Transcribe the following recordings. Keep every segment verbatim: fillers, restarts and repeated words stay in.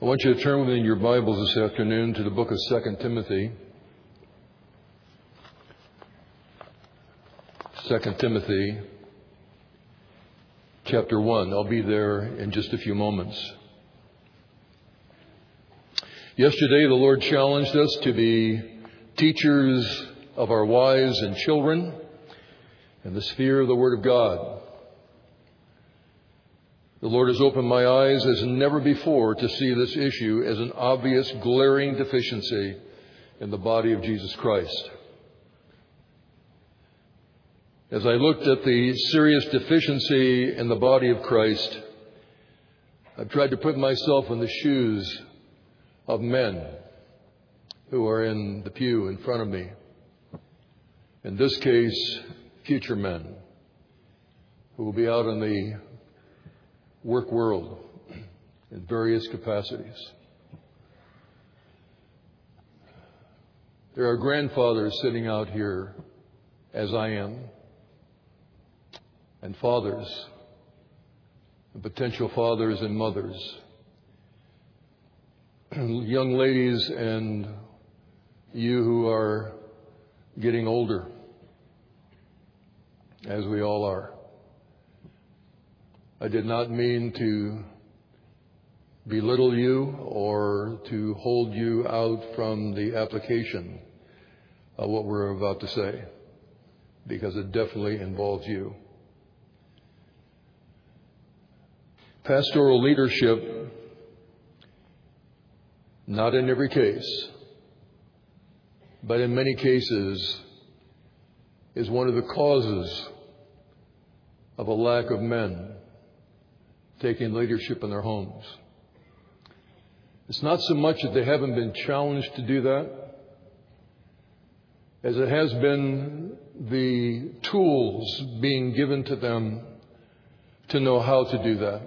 I want you to turn with me in your Bibles this afternoon to the book of Second Timothy. Second Timothy, chapter one. I'll be there in just a few moments. Yesterday, the Lord challenged us to be teachers of our wives and children in the sphere of the Word of God. The Lord has opened my eyes as never before to see this issue as an obvious, glaring deficiency in the body of Jesus Christ. As I looked at the serious deficiency in the body of Christ, I've tried to put myself in the shoes of men who are in the pew in front of me. In this case, future men who will be out in the work world in various capacities. There are grandfathers sitting out here, as I am, and fathers, and potential fathers and mothers, young ladies and you who are getting older, as we all are. I did not mean to belittle you or to hold you out from the application of what we're about to say, because it definitely involves you. Pastoral leadership, not in every case, but in many cases, is one of the causes of a lack of men taking leadership in their homes. It's not so much that they haven't been challenged to do that, as it has been the tools being given to them to know how to do that.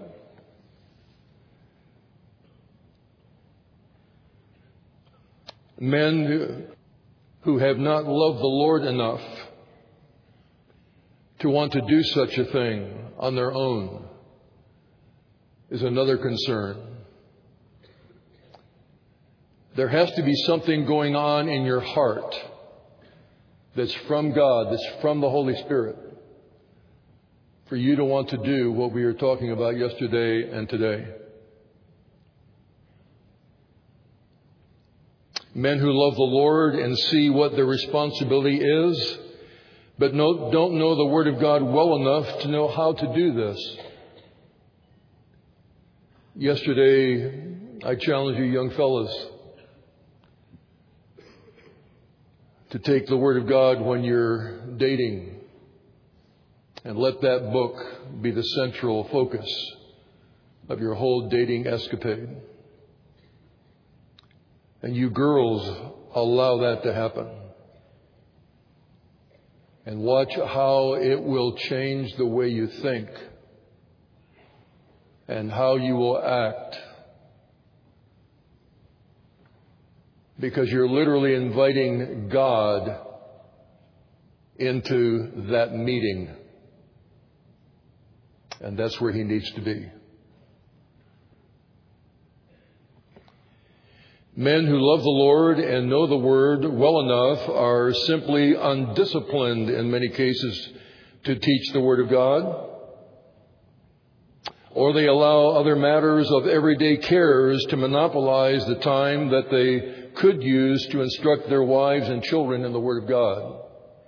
Men who have not loved the Lord enough to want to do such a thing on their own is another concern. There has to be something going on in your heart that's from God, that's from the Holy Spirit, for you to want to do what we were talking about yesterday and today. Men who love the Lord and see what their responsibility is, but no, don't know the Word of God well enough to know how to do this. Yesterday, I challenged you young fellas to take the Word of God when you're dating and let that book be the central focus of your whole dating escapade. And you girls, allow that to happen. And watch how it will change the way you think and how you will act. Because you're literally inviting God into that meeting. And that's where He needs to be. Men who love the Lord and know the Word well enough are simply undisciplined in many cases to teach the Word of God. Or they allow other matters of everyday cares to monopolize the time that they could use to instruct their wives and children in the Word of God.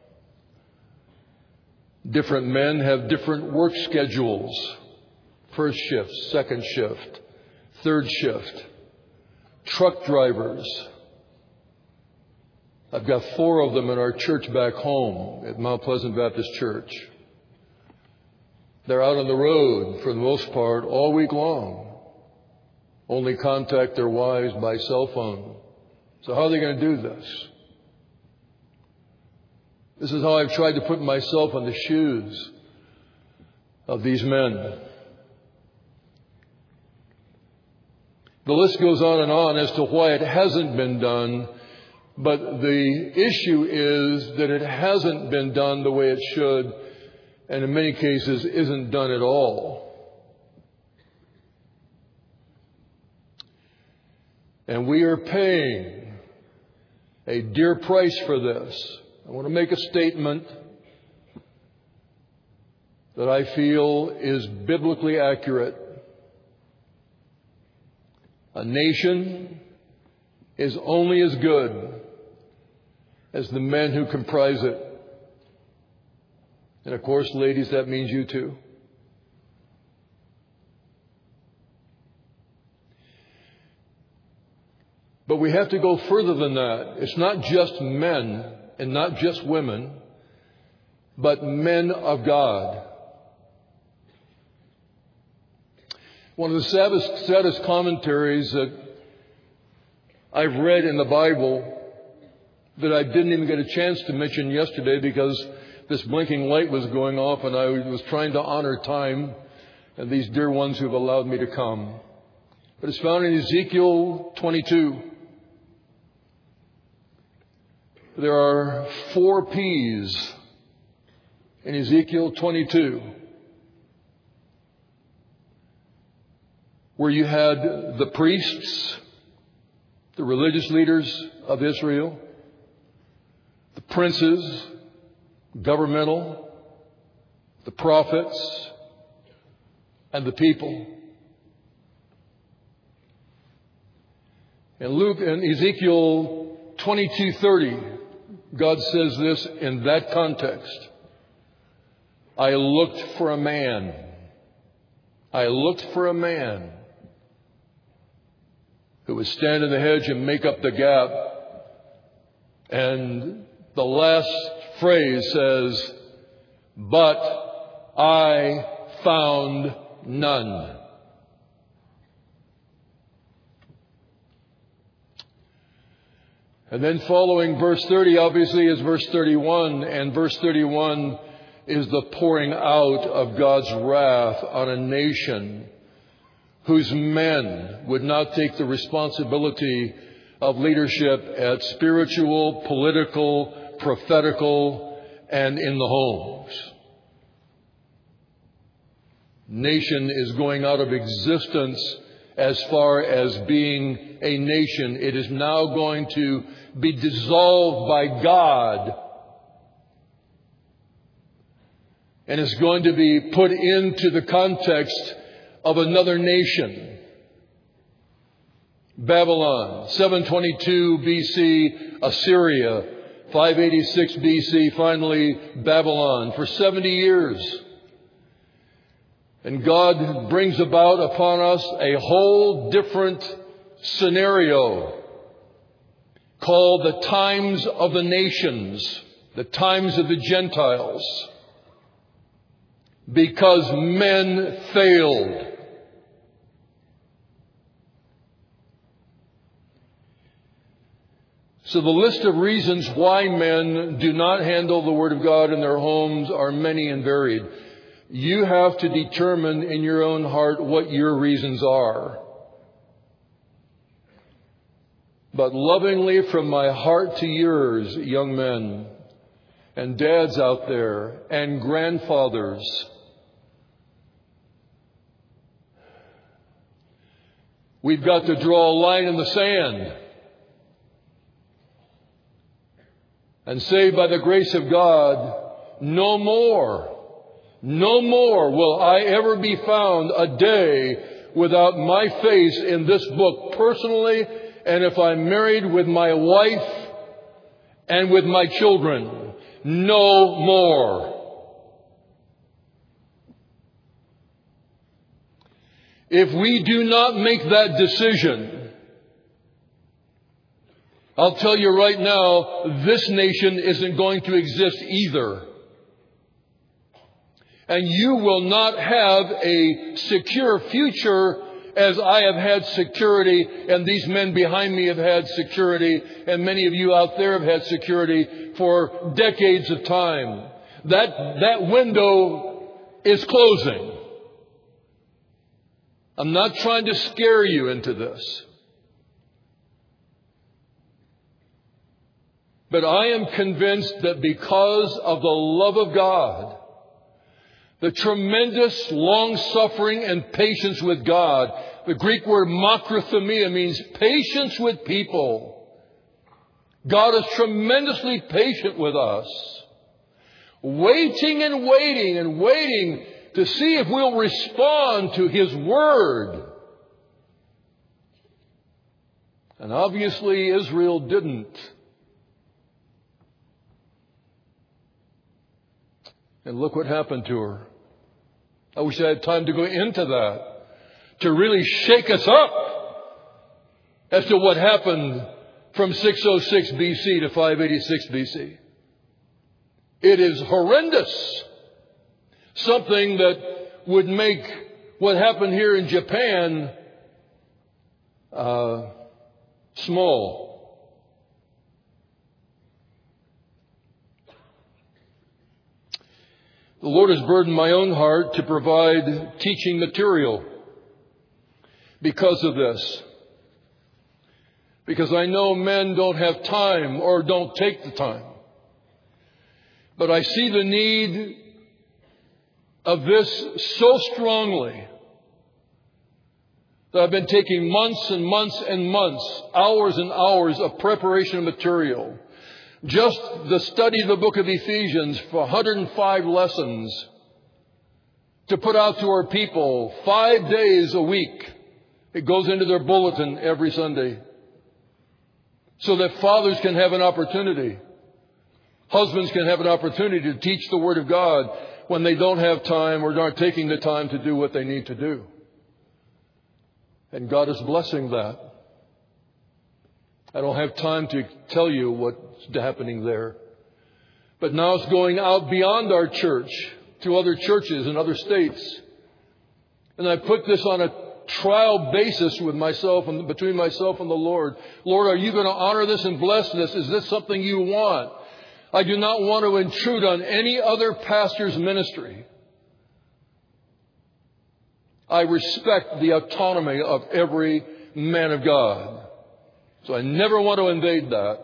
Different men have different work schedules. First shift, second shift, third shift. Truck drivers. I've got four of them in our church back home at Mount Pleasant Baptist Church. They're out on the road for the most part all week long. Only contact their wives by cell phone. So how are they going to do this? This is how I've tried to put myself in the shoes of these men. The list goes on and on as to why it hasn't been done, but the issue is that it hasn't been done the way it should, and in many cases isn't done at all. And we are paying a dear price for this. I want to make a statement that I feel is biblically accurate. A nation is only as good as the men who comprise it. And of course, ladies, that means you too. But we have to go further than that. It's not just men and not just women, but men of God. One of the saddest, saddest commentaries that I've read in the Bible that I didn't even get a chance to mention yesterday because this blinking light was going off and I was trying to honor time and these dear ones who've allowed me to come. But it's found in Ezekiel twenty-two. There are four P's in Ezekiel twenty-two, where you had the priests, the religious leaders of Israel, the princes, governmental, the prophets, and the people. In Luke and Ezekiel twenty-two thirty, God says this in that context. I looked for a man. I looked for a man who would stand in the hedge and make up the gap. And the last phrase says, but I found none. And then following verse thirty, obviously, is verse thirty-one. And verse thirty-one is the pouring out of God's wrath on a nation whose men would not take the responsibility of leadership at spiritual, political, prophetical, and in the homes. Nation is going out of existence as far as being a nation. It is now going to be dissolved by God. And is going to be put into the context of another nation. Babylon, seven twenty-two B C, Assyria, five eighty-six B C, finally Babylon, for seventy years. And God brings about upon us a whole different scenario called the times of the nations, the times of the Gentiles, because men failed. So the list of reasons why men do not handle the Word of God in their homes are many and varied. You have to determine in your own heart what your reasons are. But lovingly from my heart to yours, young men, and dads out there, and grandfathers, we've got to draw a line in the sand and say, by the grace of God, no more. No more will I ever be found a day without my face in this book personally, and if I'm married, with my wife and with my children. No more. If we do not make that decision, I'll tell you right now, this nation isn't going to exist either. And you will not have a secure future as I have had security, and these men behind me have had security, and many of you out there have had security for decades of time. That, that window is closing. I'm not trying to scare you into this. But I am convinced that because of the love of God, the tremendous long-suffering and patience with God, the Greek word makrothumia means patience with people. God is tremendously patient with us. Waiting and waiting and waiting to see if we'll respond to His Word. And obviously Israel didn't. And look what happened to her. I wish I had time to go into that, to really shake us up as to what happened from six oh six B C to five eighty-six B C. It is horrendous. Something that would make what happened here in Japan uh, small. The Lord has burdened my own heart to provide teaching material because of this. Because I know men don't have time or don't take the time. But I see the need of this so strongly that I've been taking months and months and months, hours and hours of preparation material. Just the study of the book of Ephesians for one hundred five lessons to put out to our people five days a week. It goes into their bulletin every Sunday so that fathers can have an opportunity. Husbands can have an opportunity to teach the Word of God when they don't have time or aren't taking the time to do what they need to do. And God is blessing that. I don't have time to tell you what's happening there. But now it's going out beyond our church to other churches in other states. And I put this on a trial basis with myself and between myself and the Lord. Lord, are you going to honor this and bless this? Is this something you want? I do not want to intrude on any other pastor's ministry. I respect the autonomy of every man of God. So I never want to invade that.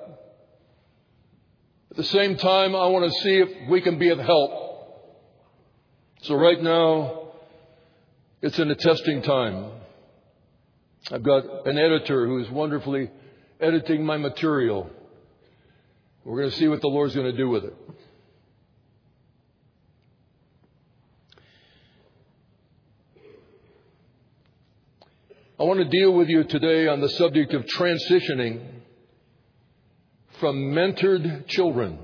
At the same time, I want to see if we can be of help. So right now, it's in a testing time. I've got an editor who is wonderfully editing my material. We're going to see what the Lord's going to do with it. I want to deal with you today on the subject of transitioning from mentored children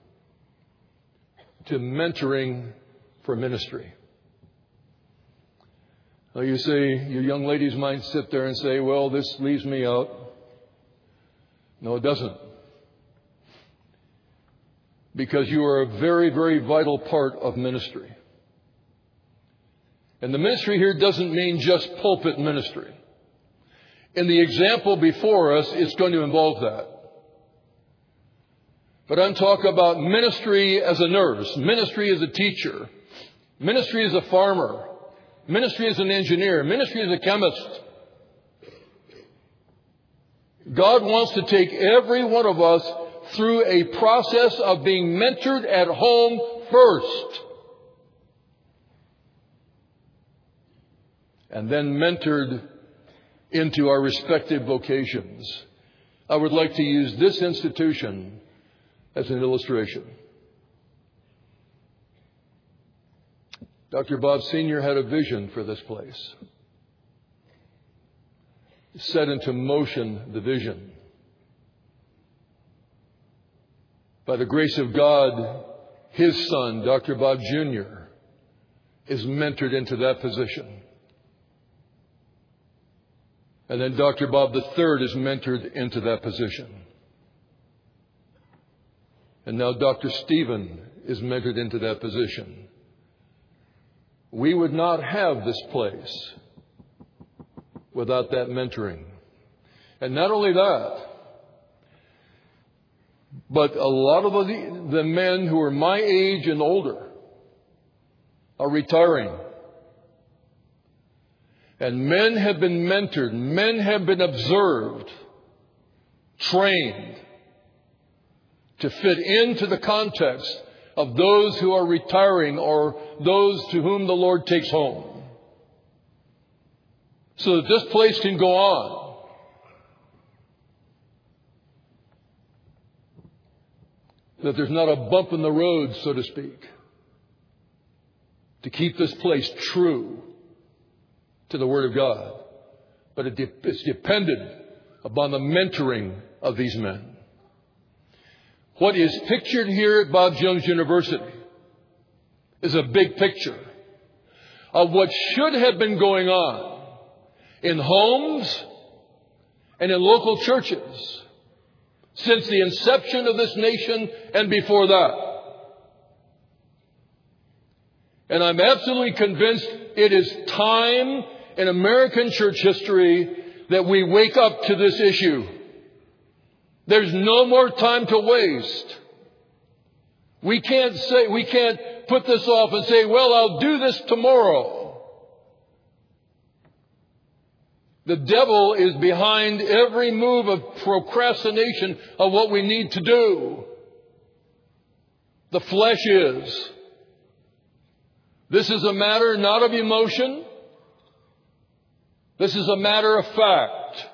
to mentoring for ministry. Now you say, your young ladies might sit there and say, well, this leaves me out. No, it doesn't. Because you are a very, very vital part of ministry. And the ministry here doesn't mean just pulpit ministry. In the example before us, it's going to involve that. But I'm talking about ministry as a nurse, ministry as a teacher, ministry as a farmer, ministry as an engineer, ministry as a chemist. God wants to take every one of us through a process of being mentored at home first. And then mentored into our respective vocations. I would like to use this institution as an illustration. Doctor Bob Senior had a vision for this place. Set into motion the vision. By the grace of God, his son, Doctor Bob Junior, is mentored into that position. And then Doctor Bob the third is mentored into that position. And now Doctor Stephen is mentored into that position. We would not have this place without that mentoring. And not only that, but a lot of the, the men who are my age and older are retiring. And men have been mentored, men have been observed, trained to fit into the context of those who are retiring or those to whom the Lord takes home. so that this place can go on. That there's not a bump in the road, so to speak, to keep this place true to the Word of God. But it de- it's dependent upon the mentoring of these men. What is pictured here at Bob Jones University is a big picture of what should have been going on in homes and in local churches since the inception of this nation and before that. And I'm absolutely convinced it is time in American church history that we wake up to this issue. There's no more time to waste. We can't say, we can't put this off and say, well, I'll do this tomorrow. The devil is behind every move of procrastination of what we need to do. The flesh is. This is a matter not of emotion. This is a matter of fact.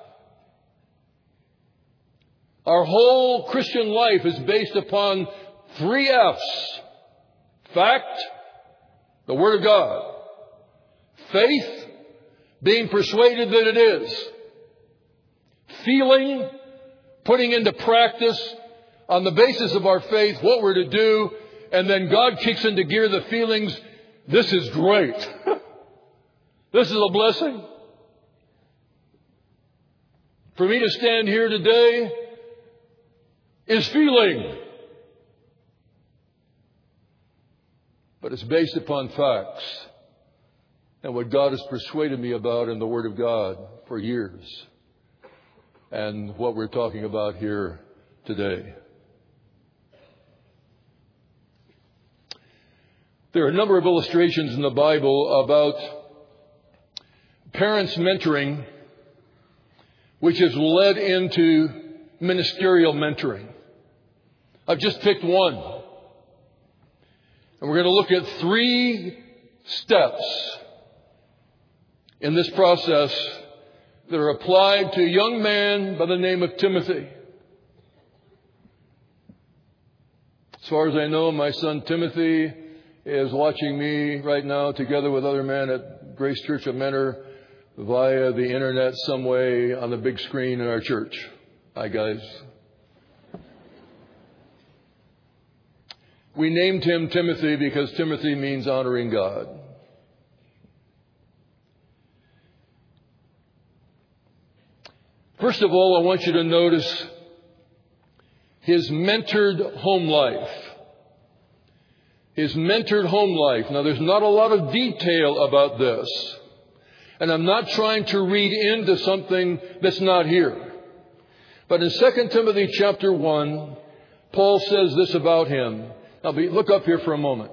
Our whole Christian life is based upon three F's. Fact, the Word of God. Faith, being persuaded that it is. Feeling, putting into practice on the basis of our faith what we're to do. And then God kicks into gear the feelings. This is great. This is a blessing. For me to stand here today is feeling. But it's based upon facts and what God has persuaded me about in the Word of God for years and what we're talking about here today. There are a number of illustrations in the Bible about parents mentoring, which has led into ministerial mentoring. I've just picked one. And we're going to look at three steps in this process that are applied to a young man by the name of Timothy. As far as I know, my son Timothy is watching me right now together with other men at Grace Church of Mentor via the internet some way on the big screen in our church. Hi, guys. We named him Timothy because Timothy means honoring God. First of all, I want you to notice his mentored home life. His mentored home life. Now, there's not a lot of detail about this. And I'm not trying to read into something that's not here. But in Second Timothy chapter one, Paul says this about him. Now, look up here for a moment.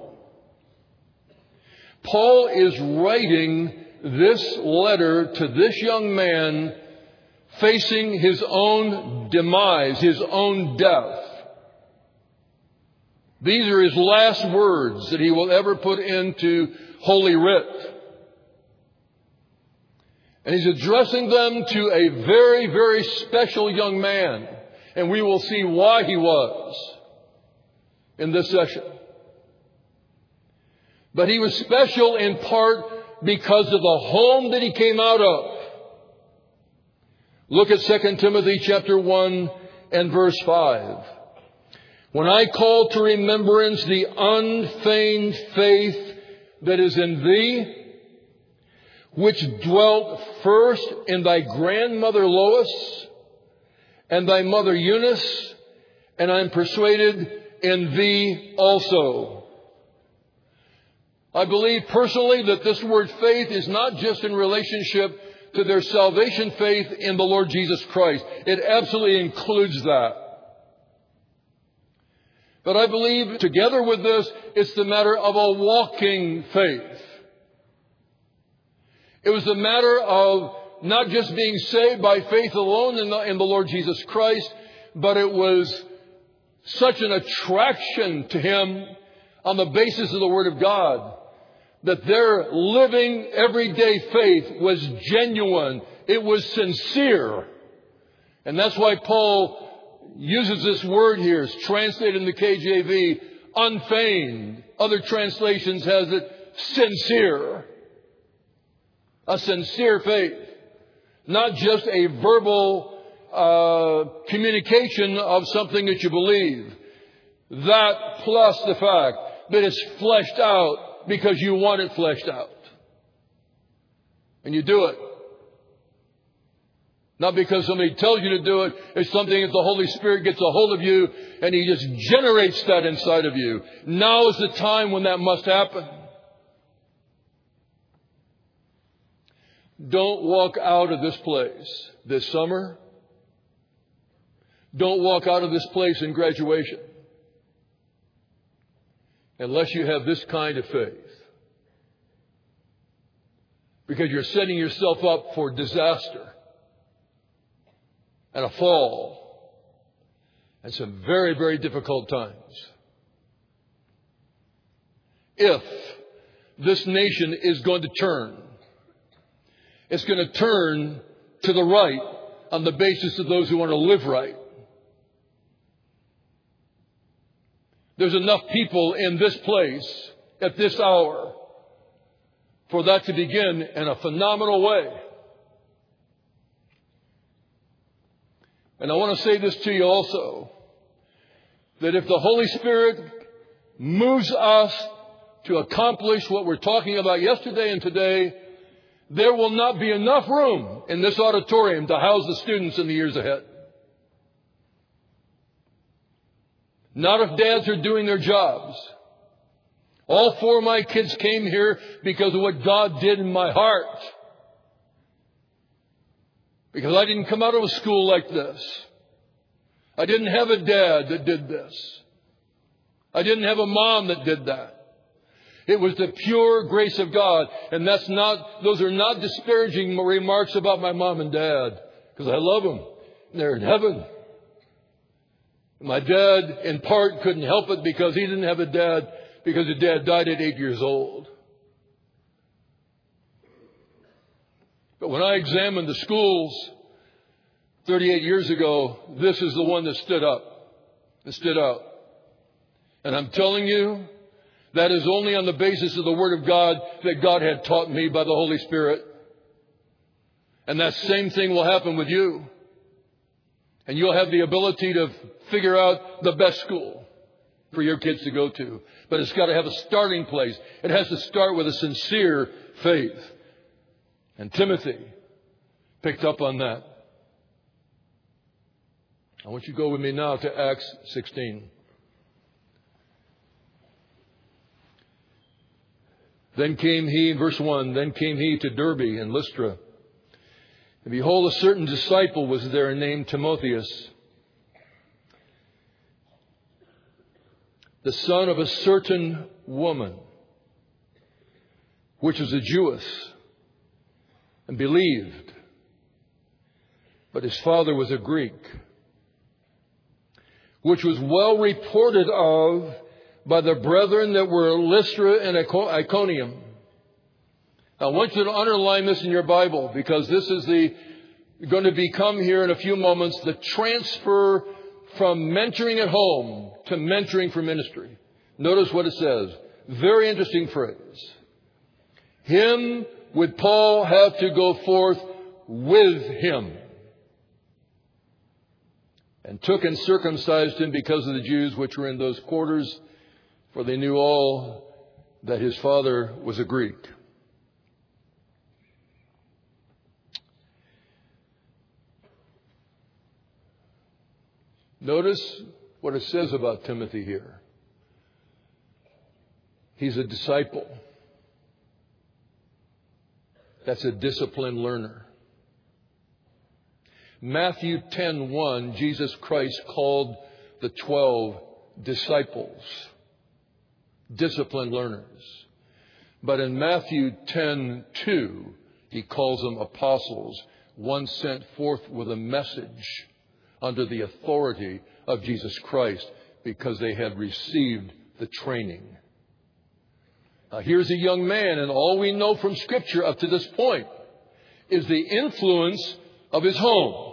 Paul is writing this letter to this young man facing his own demise, his own death. These are his last words that he will ever put into Holy Writ. And he's addressing them to a very, very special young man. And we will see why he was in this session. But he was special in part because of the home that he came out of. Look at Second Timothy chapter one and verse five. When I call to remembrance the unfeigned faith that is in thee, which dwelt first in thy grandmother Lois and thy mother Eunice, and I am persuaded in thee also. I believe personally that this word faith is not just in relationship to their salvation faith in the Lord Jesus Christ. It absolutely includes that. But I believe together with this, it's the matter of a walking faith. It was the matter of not just being saved by faith alone in the, in the Lord Jesus Christ, but it was such an attraction to him on the basis of the Word of God that their living everyday faith was genuine. It was sincere. And that's why Paul uses this word here. It's translated in the K J V, unfeigned. Other translations has it sincere. A sincere faith. Not just a verbal uh, communication of something that you believe. That plus the fact that it's fleshed out because you want it fleshed out. And you do it. Not because somebody tells you to do it. It's something that the Holy Spirit gets a hold of you and He just generates that inside of you. Now is the time when that must happen. Don't walk out of this place this summer. Don't walk out of this place in graduation unless you have this kind of faith. Because you're setting yourself up for disaster and a fall and some very, very difficult times. If this nation is going to turn, it's going to turn to the right on the basis of those who want to live right. There's enough people in this place at this hour for that to begin in a phenomenal way. And I want to say this to you also, that if the Holy Spirit moves us to accomplish what we're talking about yesterday and today, there will not be enough room in this auditorium to house the students in the years ahead. Not if dads are doing their jobs. All four of my kids came here because of what God did in my heart. Because I didn't come out of a school like this. I didn't have a dad that did this. I didn't have a mom that did that. It was the pure grace of God. And that's not, those are not disparaging remarks about my mom and dad. Because I love them. They're in heaven. My dad, in part, couldn't help it because he didn't have a dad, because his dad died at eight years old. But when I examined the schools thirty-eight years ago, this is the one that stood up, that stood out. And I'm telling you, that is only on the basis of the Word of God that God had taught me by the Holy Spirit. And that same thing will happen with you. And you'll have the ability to figure out the best school for your kids to go to. But it's got to have a starting place. It has to start with a sincere faith. And Timothy picked up on that. I want you to go with me now to Acts sixteen. Then came he, verse one, then came he to Derbe and Lystra. And behold, a certain disciple was there named Timotheus, the son of a certain woman, which was a Jewess, and believed. But his father was a Greek, which was well reported of by the brethren that were at Lystra and Iconium. I want you to underline this in your Bible, because this is the going to become here in a few moments the transfer from mentoring at home to mentoring for ministry. Notice what it says. Very interesting phrase. Him would Paul have to go forth with him, and took and circumcised him because of the Jews which were in those quarters, for they knew all that his father was a Greek. Notice what it says about Timothy here. He's a disciple. That's a disciplined learner. Matthew ten one, Jesus Christ called the twelve disciples, disciplined learners. But in Matthew ten two, he calls them apostles, one sent forth with a message under the authority of Jesus Christ, because they had received the training. Uh, here's a young man, and all we know from Scripture up to this point is the influence of his home.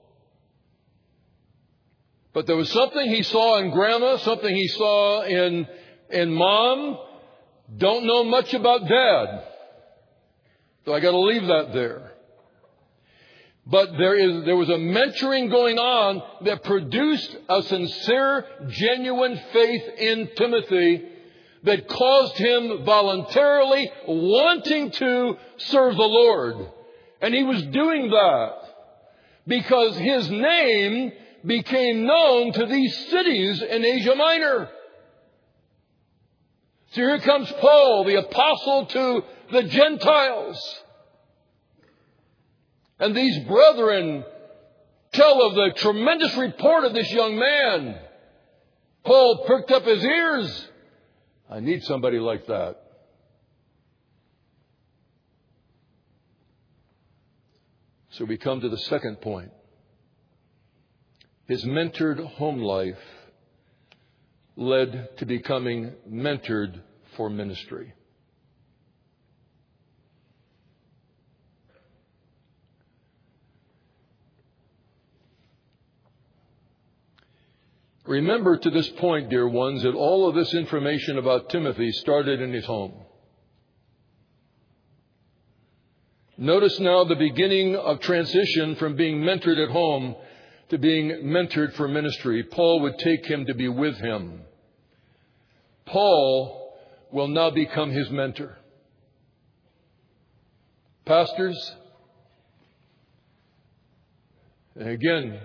But there was something he saw in Grandma, something he saw in, in Mom. Don't know much about Dad. So I got to leave that there. But there is, there was a mentoring going on that produced a sincere, genuine faith in Timothy that caused him voluntarily wanting to serve the Lord. And he was doing that because his name became known to these cities in Asia Minor. So here comes Paul, the apostle to the Gentiles. And these brethren tell of the tremendous report of this young man. Paul pricked up his ears. I need somebody like that. So we come to the second point. His mentored home life led to becoming mentored for ministry. Remember to this point, dear ones, that all of this information about Timothy started in his home. Notice now the beginning of transition from being mentored at home to being mentored for ministry. Paul would take him to be with him. Paul will now become his mentor. Pastors, and again,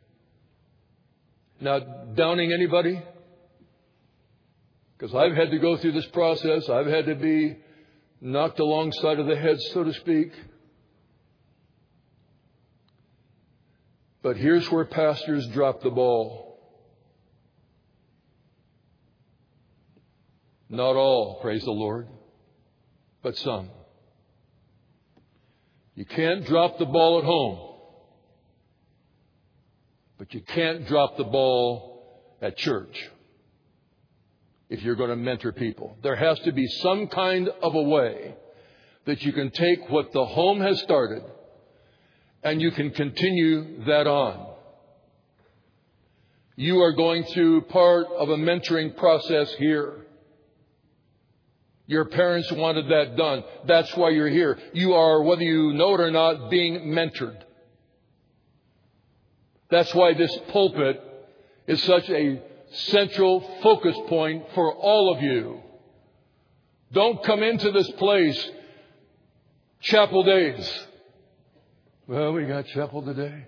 not downing anybody, because I've had to go through this process. I've had to be knocked alongside of the head, so to speak. But here's where pastors drop the ball. Not all, praise the Lord, but some. You can't drop the ball at home. But you can't drop the ball at church if you're going to mentor people. There has to be some kind of a way that you can take what the home has started and you can continue that on. You are going through part of a mentoring process here. Your parents wanted that done. That's why you're here. You are, whether you know it or not, being mentored. That's why this pulpit is such a central focus point for all of you. Don't come into this place chapel days. Well, we got chapel today.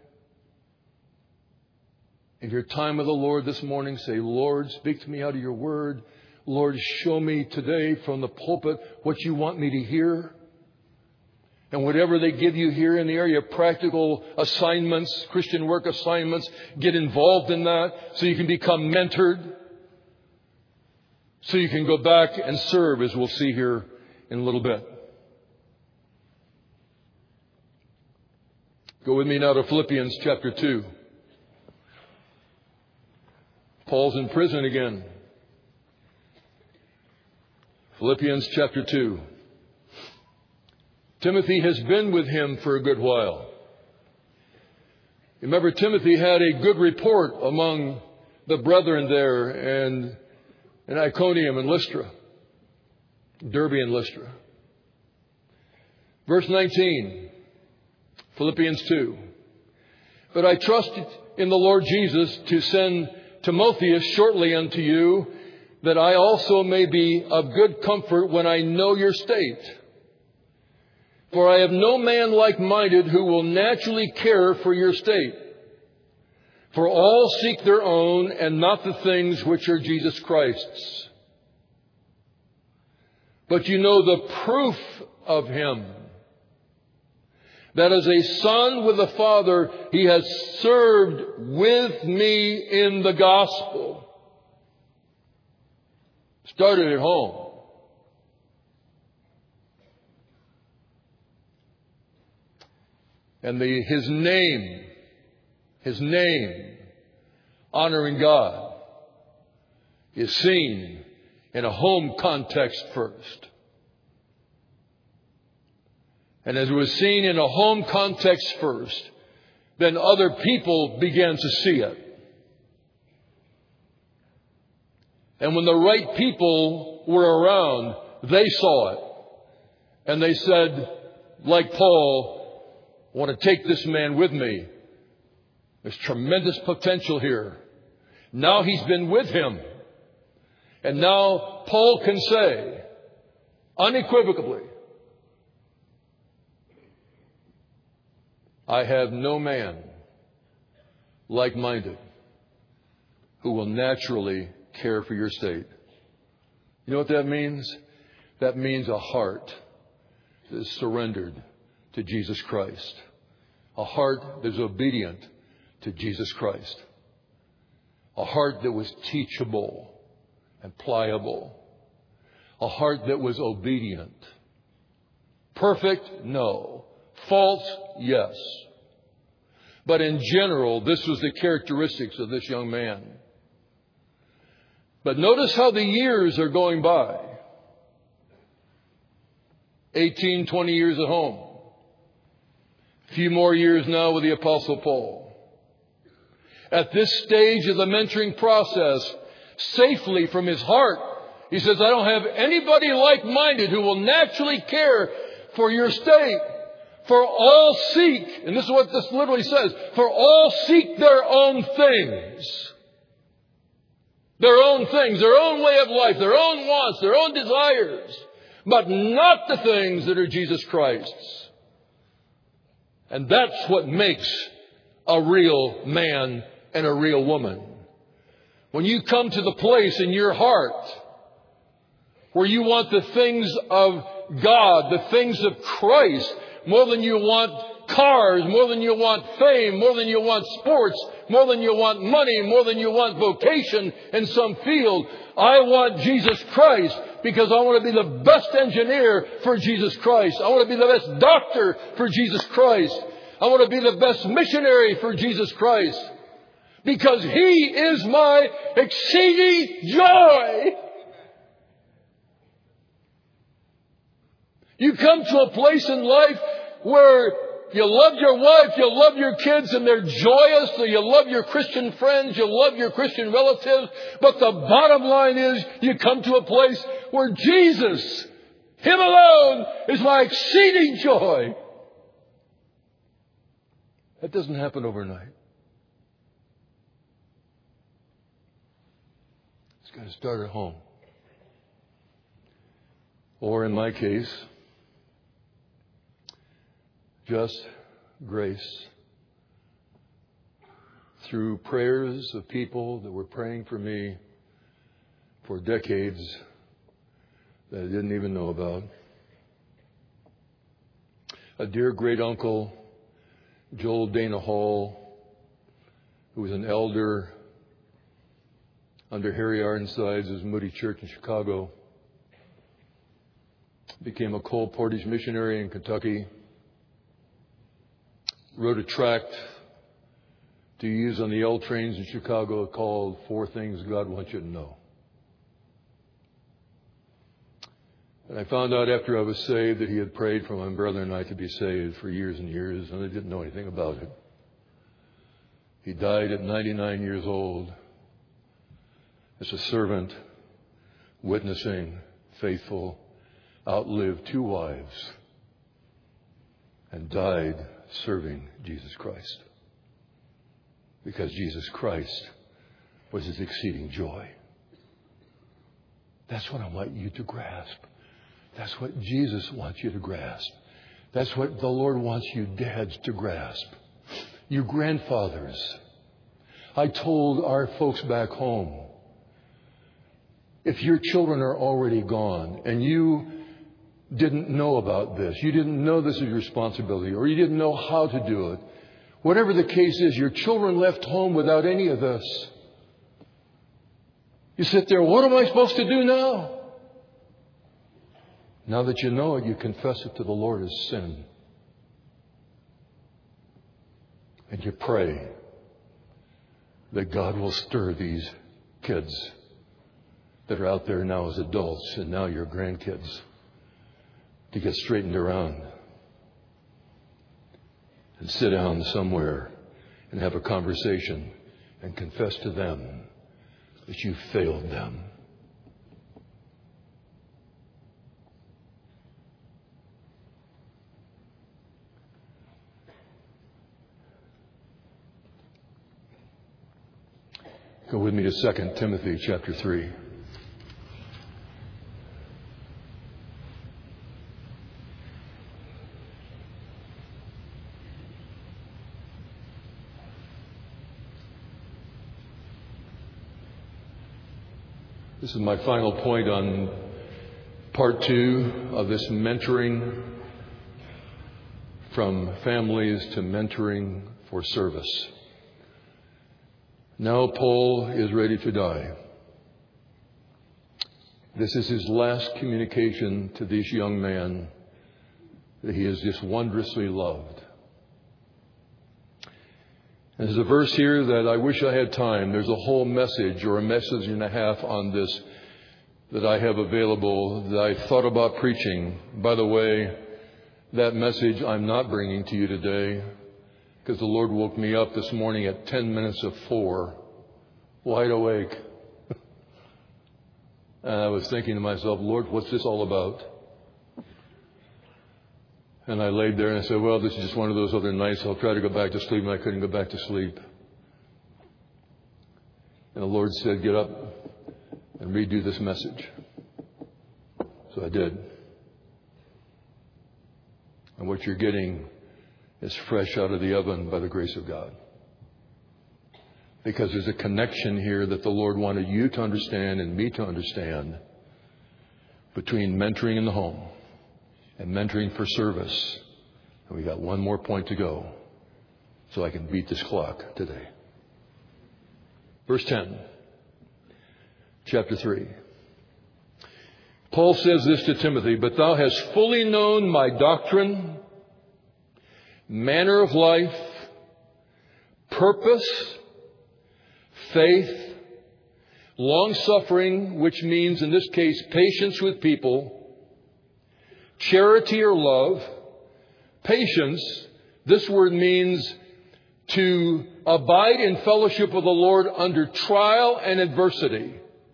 In your time with the Lord this morning, say, Lord, speak to me out of your word. Lord, show me today from the pulpit what you want me to hear. And whatever they give you here in the area of practical assignments, Christian work assignments, get involved in that so you can become mentored. So you can go back and serve, as we'll see here in a little bit. Go with me now to Philippians chapter two. Paul's in prison again. Philippians chapter two. Timothy has been with him for a good while. Remember, Timothy had a good report among the brethren there and in Iconium and Lystra, Derbe and Lystra. Verse nineteen, Philippians two. But I trust in the Lord Jesus to send Timotheus shortly unto you, that I also may be of good comfort when I know your state. For I have no man like-minded who will naturally care for your state. For all seek their own and not the things which are Jesus Christ's. But you know the proof of him, that as a son with a father, he has served with me in the gospel. Started at home. And the, his name, his name, honoring God, is seen in a home context first. And as it was seen in a home context first, then other people began to see it. And when the right people were around, they saw it. And they said, like Paul, I want to take this man with me. There's tremendous potential here. Now he's been with him. And now Paul can say, unequivocally, I have no man like-minded who will naturally care for your state. You know what that means? That means a heart that is surrendered to Jesus Christ. A heart that is obedient to Jesus Christ. A heart that was teachable and pliable. A heart that was obedient. Perfect? No. False? Yes. But in general, this was the characteristics of this young man. But notice how the years are going by. eighteen, twenty years at home. A few more years now with the Apostle Paul. At this stage of the mentoring process, safely from his heart, he says, I don't have anybody like-minded who will naturally care for your state. For all seek, and this is what this literally says, for all seek their own things. Their own things, their own way of life, their own wants, their own desires, but not the things that are Jesus Christ's. And that's what makes a real man and a real woman. When you come to the place in your heart where you want the things of God, the things of Christ, more than you want cars, more than you want fame, more than you want sports, more than you want money, more than you want vocation in some field. I want Jesus Christ because I want to be the best engineer for Jesus Christ. I want to be the best doctor for Jesus Christ. I want to be the best missionary for Jesus Christ because He is my exceeding joy. You come to a place in life where you love your wife, you love your kids, and they're joyous. So you love your Christian friends, you love your Christian relatives. But the bottom line is you come to a place where Jesus, Him alone, is my exceeding joy. That doesn't happen overnight. It's got to start at home. Or in my case, just grace through prayers of people that were praying for me for decades that I didn't even know about. A dear great uncle, Joel Dana Hall, who was an elder under Harry Ironsides' Moody Church in Chicago, became a Cole Portage missionary in Kentucky. Wrote a tract to use on the L trains in Chicago called Four Things God Wants You to Know. And I found out after I was saved that he had prayed for my brother and I to be saved for years and years, and I didn't know anything about it. He died at ninety-nine years old as a servant, witnessing, faithful, outlived two wives, and died serving Jesus Christ. Because Jesus Christ was his exceeding joy. That's what I want you to grasp. That's what Jesus wants you to grasp. That's what the Lord wants you dads to grasp. You grandfathers. I told our folks back home, if your children are already gone and you didn't know about this, you didn't know this is your responsibility, or you didn't know how to do it, whatever the case is, your children left home without any of this. You sit there, what am I supposed to do now? Now that you know it, you confess it to the Lord as sin. And you pray that God will stir these kids that are out there now as adults and now your grandkids to get straightened around and sit down somewhere and have a conversation and confess to them that you failed them. Go with me to Second Timothy chapter three. This is my final point on part two of this mentoring from families to mentoring for service. Now Paul is ready to die. This is his last communication to this young man that he has just wondrously loved. And there's a verse here that I wish I had time. There's a whole message or a message and a half on this that I have available that I thought about preaching. By the way, that message I'm not bringing to you today, because the Lord woke me up this morning at ten minutes of four, wide awake. And I was thinking to myself, Lord, what's this all about? And I laid there and I said, well, this is just one of those other nights. I'll try to go back to sleep. And I couldn't go back to sleep. And the Lord said, get up and redo this message. So I did. And what you're getting is fresh out of the oven by the grace of God. Because there's a connection here that the Lord wanted you to understand and me to understand between mentoring in the home and mentoring for service. And we got one more point to go so I can beat this clock today. Verse ten, chapter three. Paul says this to Timothy, but thou hast fully known my doctrine, manner of life, purpose, faith, long-suffering, which means in this case patience with people, charity or love. Patience, this word means to abide in fellowship with the Lord under trial and adversity.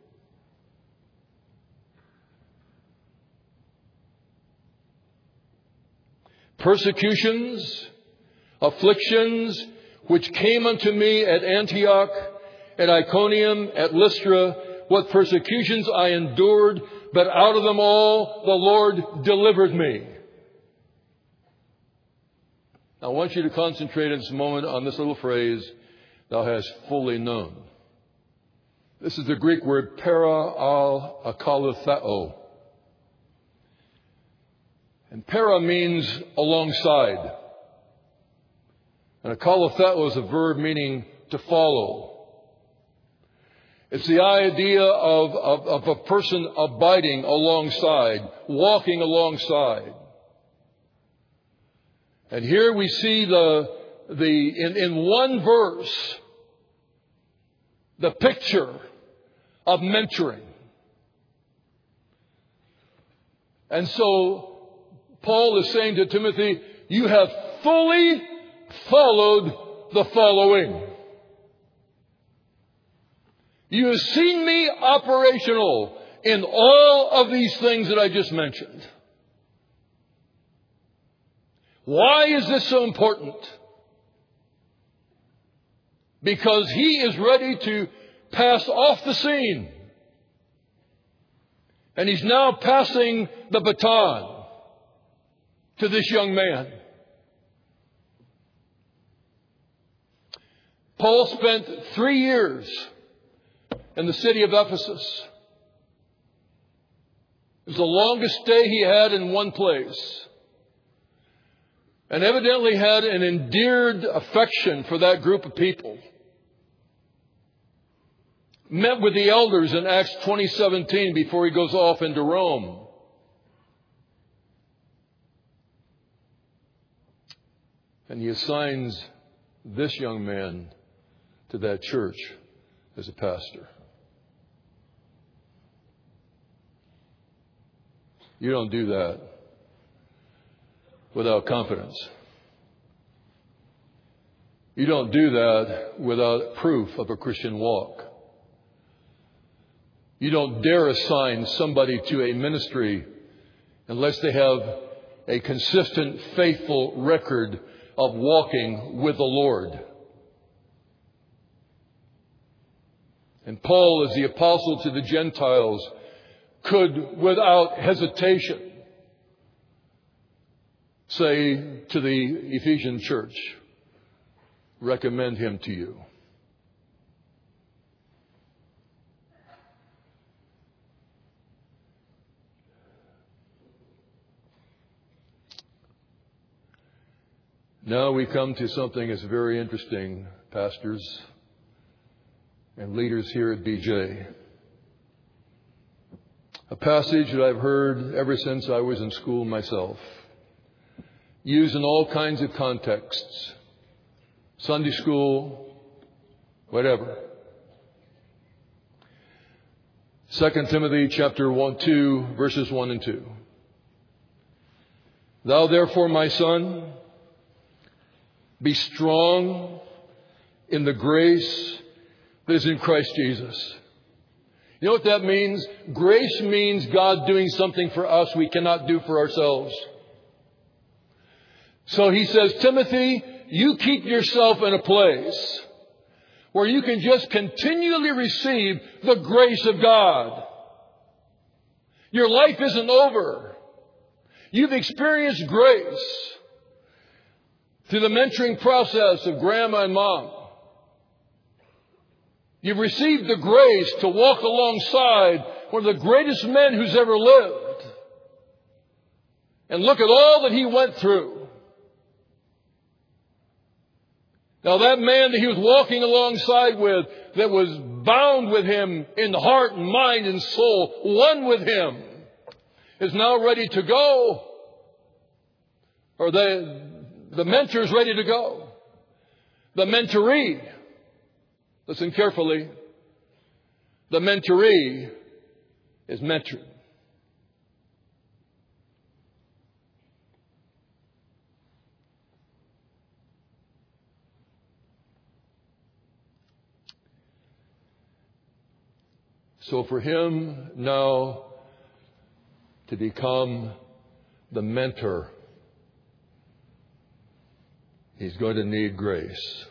Persecutions, afflictions, which came unto me at Antioch, at Iconium, at Lystra, what persecutions I endured, but out of them all the Lord delivered me. I want you to concentrate in this moment on this little phrase, thou hast fully known. This is the Greek word para al akalutheo. And para means alongside. And akalutheo is a verb meaning to follow. It's the idea of, of, of a person abiding alongside, walking alongside. And here we see the, the in, in one verse, the picture of mentoring. And so Paul is saying to Timothy, you have fully followed the following. You have seen me operational in all of these things that I just mentioned. Why is this so important? Because he is ready to pass off the scene. And he's now passing the baton to this young man. Paul spent three years in the city of Ephesus. It was the longest stay he had in one place. And evidently had an endeared affection for that group of people. Met with the elders in Acts twenty seventeen before he goes off into Rome. And he assigns this young man to that church as a pastor. You don't do that without confidence. You don't do that without proof of a Christian walk. You don't dare assign somebody to a ministry unless they have a consistent, faithful record of walking with the Lord. And Paul, as the apostle to the Gentiles, could, without hesitation, say to the Ephesian church, recommend him to you. Now we come to something that's very interesting, pastors and leaders here at B J. A passage that I've heard ever since I was in school myself, used in all kinds of contexts, Sunday school, whatever. Second Timothy chapter one, two, verses one and two. Thou therefore, my son, be strong in the grace that is in Christ Jesus. You know what that means? Grace means God doing something for us we cannot do for ourselves. So he says, Timothy, you keep yourself in a place where you can just continually receive the grace of God. Your life isn't over. You've experienced grace through the mentoring process of grandma and mom. You've received the grace to walk alongside one of the greatest men who's ever lived. And look at all that he went through. Now that man that he was walking alongside with, that was bound with him in heart and mind and soul, one with him, is now ready to go. Or the, the mentor's ready to go. The mentoree, listen carefully, the mentoree is mentored. So for him now to become the mentor, he's going to need grace.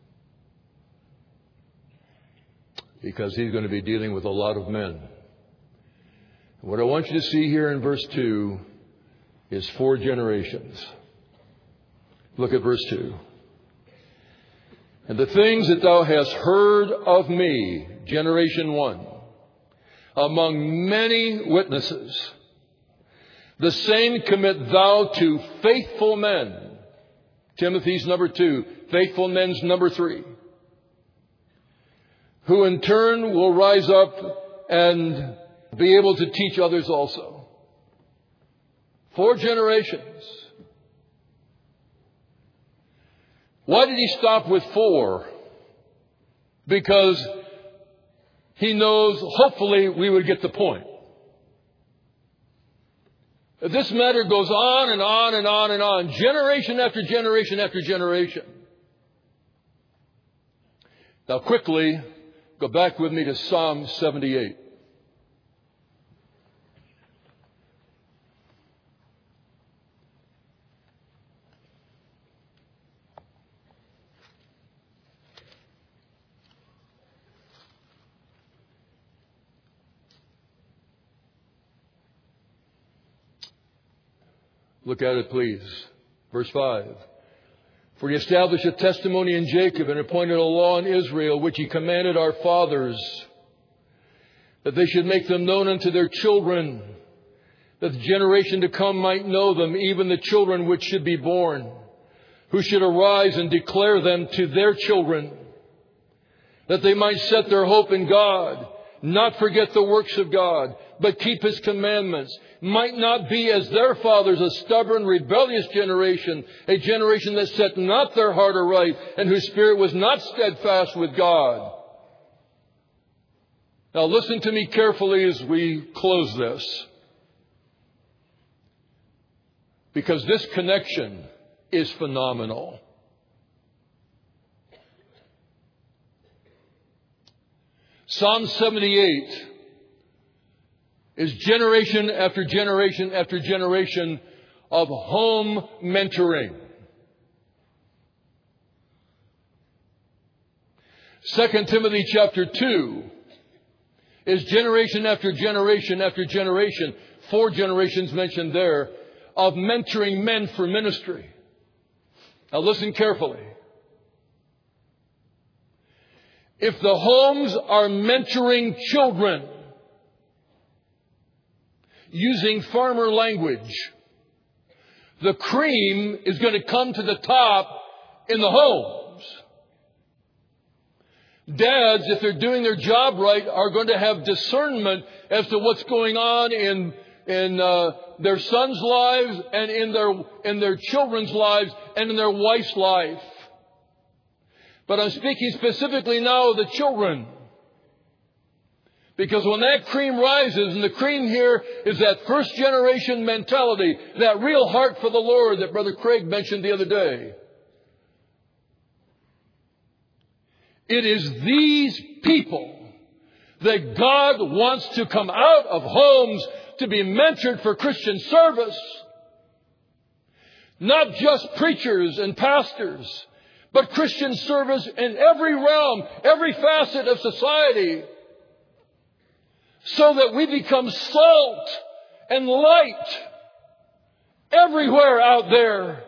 Because he's going to be dealing with a lot of men. What I want you to see here in verse two is four generations. Look at verse two. And the things that thou hast heard of me, generation one, among many witnesses, the same commit thou to faithful men. Timothy's number two, faithful men's number three, who in turn will rise up and be able to teach others also. Four generations. Why did he stop with four? Because he knows, hopefully, we would get the point. If this matter goes on and on and on and on, generation after generation after generation. Now quickly, go back with me to Psalm seventy-eight. Look at it, please. Verse five. For he established a testimony in Jacob and appointed a law in Israel, which he commanded our fathers, that they should make them known unto their children, that the generation to come might know them, even the children which should be born, who should arise and declare them to their children, that they might set their hope in God, not forget the works of God, but keep his commandments, might not be as their fathers, a stubborn, rebellious generation, a generation that set not their heart aright, and whose spirit was not steadfast with God. Now listen to me carefully as we close this. because this connection is phenomenal. Psalm seventy-eight is generation after generation after generation of home mentoring. Second Timothy chapter two is generation after generation after generation, four generations mentioned there, of mentoring men for ministry. Now listen carefully. If the homes are mentoring children using farmer language, the cream is going to come to the top in the homes. Dads, if they're doing their job right, are going to have discernment as to what's going on in in uh, their sons' lives and in their in their children's lives and in their wife's life. But I'm speaking specifically now of the children. Because when that cream rises, and the cream here is that first generation mentality, that real heart for the Lord that Brother Craig mentioned the other day. It is these people that God wants to come out of homes to be mentored for Christian service. Not just preachers and pastors, but Christian service in every realm, every facet of society. So that we become salt and light everywhere out there.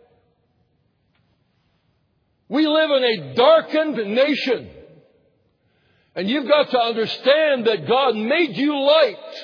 We live in a darkened nation. And you've got to understand that God made you light.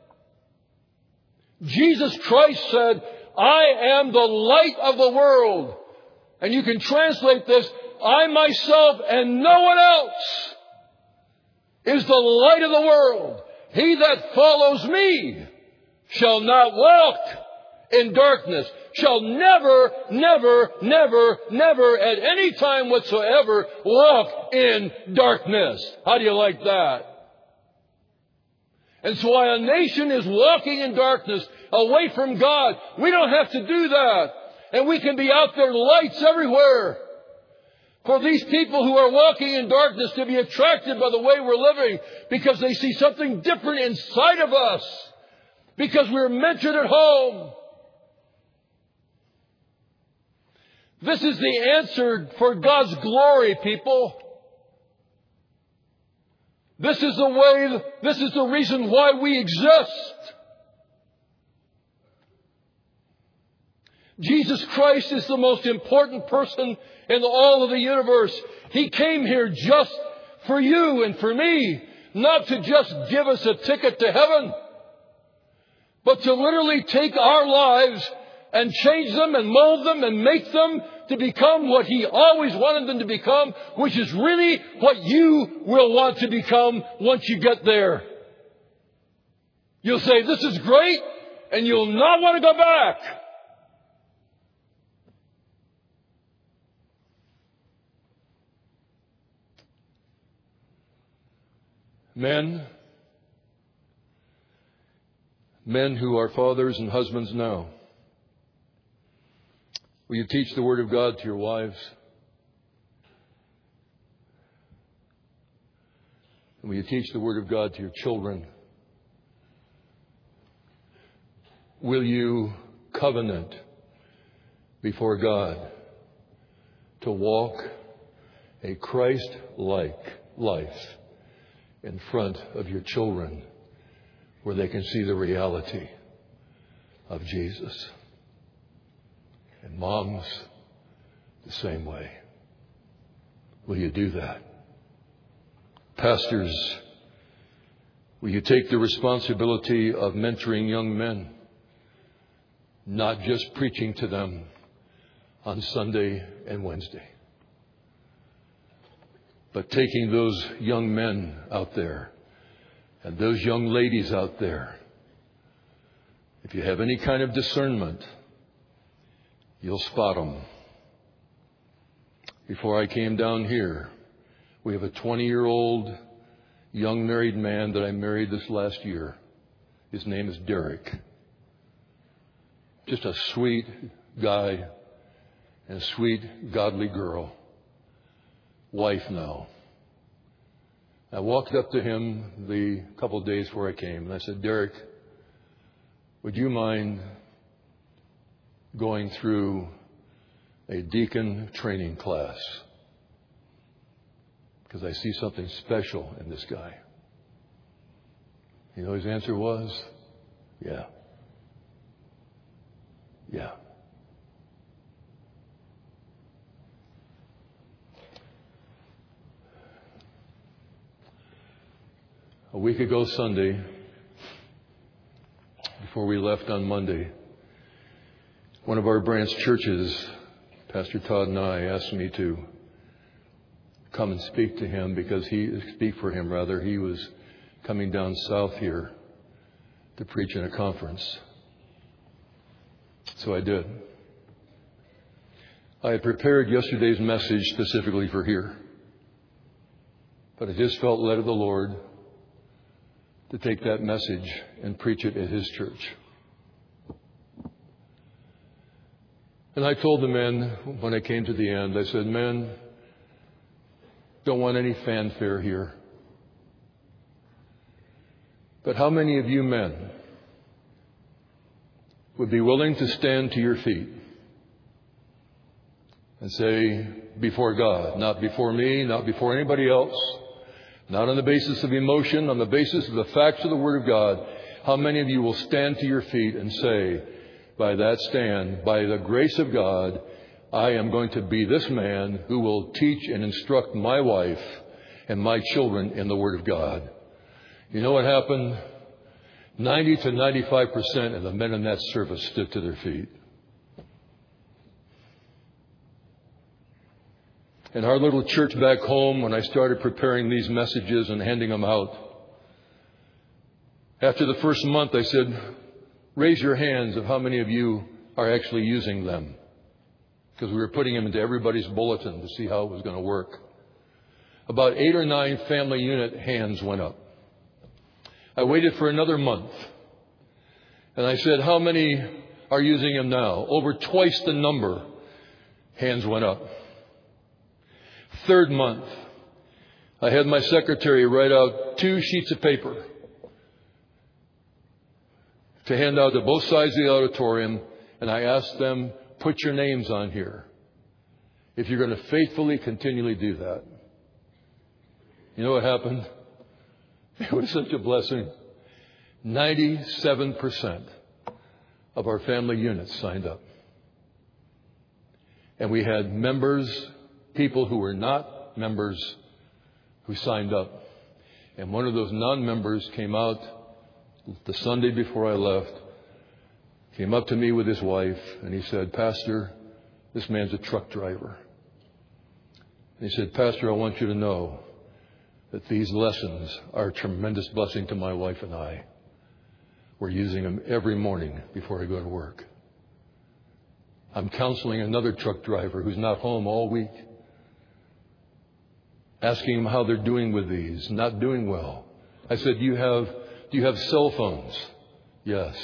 Jesus Christ said, I am the light of the world. And you can translate this, I myself and no one else is the light of the world. He that follows me shall not walk in darkness, shall never, never, never, never at any time whatsoever walk in darkness. How do you like that? And so while a nation is walking in darkness away from God, we don't have to do that. And we can be out there lights everywhere. For these people who are walking in darkness to be attracted by the way we're living because they see something different inside of us. Because we're mentored at home. This is the answer for God's glory, people. This is the way, this is the reason why we exist. Jesus Christ is the most important person in all of the universe. He came here just for you and for me, not to just give us a ticket to heaven, but to literally take our lives and change them and mold them and make them to become what He always wanted them to become, which is really what you will want to become once you get there. You'll say, this is great, and you'll not want to go back. Men, men who are fathers and husbands now, will you teach the Word of God to your wives? And will you teach the Word of God to your children? Will you covenant before God to walk a Christ-like life in front of your children where they can see the reality of Jesus? And moms, the same way. Will you do that? Pastors, will you take the responsibility of mentoring young men, not just preaching to them on Sunday and Wednesday, but taking those young men out there and those young ladies out there. If you have any kind of discernment, you'll spot them. Before I came down here, we have a twenty-year-old young married man that I married this last year. His name is Derek. just a sweet guy and a sweet, godly girl, wife now. I walked up to him the couple of days before I came, and I said, Derek, would you mind going through a deacon training class? Because I see something special in this guy. You know his answer was, yeah. Yeah. A week ago Sunday, before we left on Monday, one of our branch churches, Pastor Todd and I, asked me to come and speak to him because he, speak for him rather, he was coming down south here to preach in a conference. So I did. I had prepared yesterday's message specifically for here, but I just felt led of the Lord to take that message and preach it at his church. And I told the men when I came to the end, I said, men, don't want any fanfare here. But how many of you men would be willing to stand to your feet and say, before God, not before me, not before anybody else, not on the basis of emotion, on the basis of the facts of the Word of God, how many of you will stand to your feet and say, by that stand, by the grace of God, I am going to be this man who will teach and instruct my wife and my children in the Word of God. You know what happened? ninety to ninety-five percent of the men in that service stood to their feet. In our little church back home, when I started preparing these messages and handing them out, after the first month I said, raise your hands of how many of you are actually using them. Because we were putting them into everybody's bulletin to see how it was going to work. About eight or nine family unit hands went up. I waited for another month. And I said, how many are using them now? Over twice the number. Hands went up. Third month, I had my secretary write out two sheets of paper to hand out to both sides of the auditorium, and I asked them, put your names on here if you're going to faithfully, continually do that. You know what happened? It was such a blessing. ninety-seven percent of our family units signed up. And we had members, people who were not members, who signed up. And one of those non-members came out the Sunday before I left, came up to me with his wife, and he said, Pastor, this man's a truck driver. And he said, Pastor, I want you to know that these lessons are a tremendous blessing to my wife and I. We're using them every morning before I go to work. I'm counseling another truck driver who's not home all week, asking him how they're doing with these, not doing well. I said, do you have, do you have cell phones? Yes.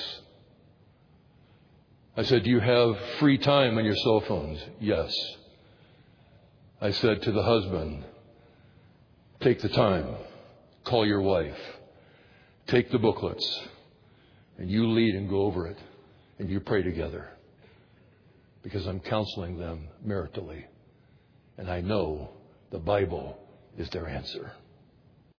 I said, do you have free time on your cell phones? Yes. I said to the husband, take the time, call your wife, take the booklets, and you lead and go over it, and you pray together. Because I'm counseling them maritally. And I know the Bible is their answer.